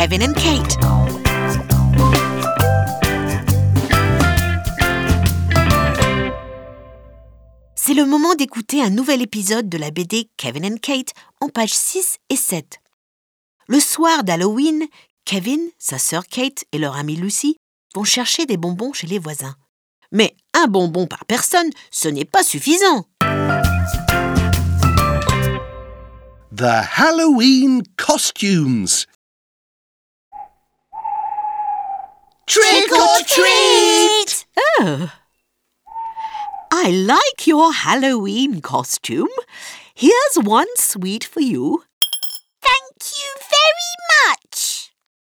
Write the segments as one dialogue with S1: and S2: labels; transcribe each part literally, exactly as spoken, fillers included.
S1: Kevin and Kate. C'est le moment d'écouter un nouvel épisode de la B D Kevin and Kate en pages six et sept. Le soir d'Halloween, Kevin, sa sœur Kate et leur amie Lucy vont chercher des bonbons chez les voisins. Mais un bonbon par personne, ce n'est pas suffisant.
S2: The Halloween costumes.
S1: Trick or treat! Oh. I like your Halloween costume. Here's one sweet for you.
S3: Thank you very much.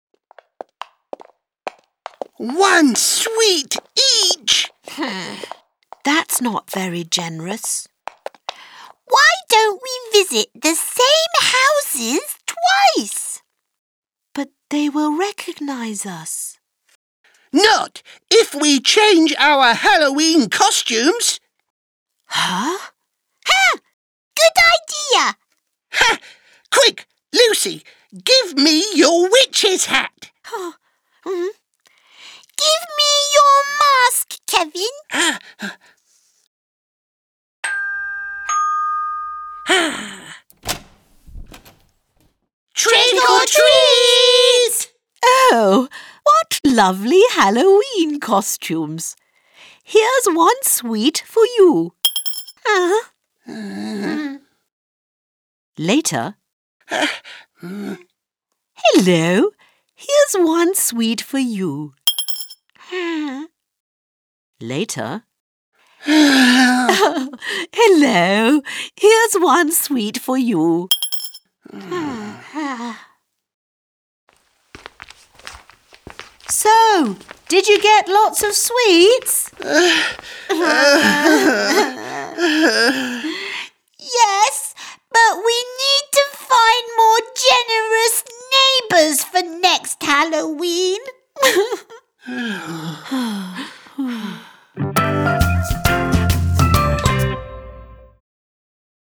S2: One sweet each.
S1: That's not very generous.
S3: Why don't we visit the same houses twice?
S1: But they will recognize us.
S2: Not if we change our Halloween costumes.
S1: Huh?
S3: Ha! Good idea!
S2: Ha! Quick, Lucy, give me your witch's hat.
S1: Oh, mm.
S3: Give me your mask, Kevin.
S2: Ah, ah.
S3: Trick or treat!
S1: Oh, what lovely Halloween costumes. Here's one sweet for you. Uh.
S2: Uh.
S1: Later.
S2: Uh. Uh.
S1: Hello, here's one sweet for you. Later. Oh, hello, here's one sweet for you. So, did you get lots of sweets?
S3: Yes, but we need to find more generous neighbours for next Halloween.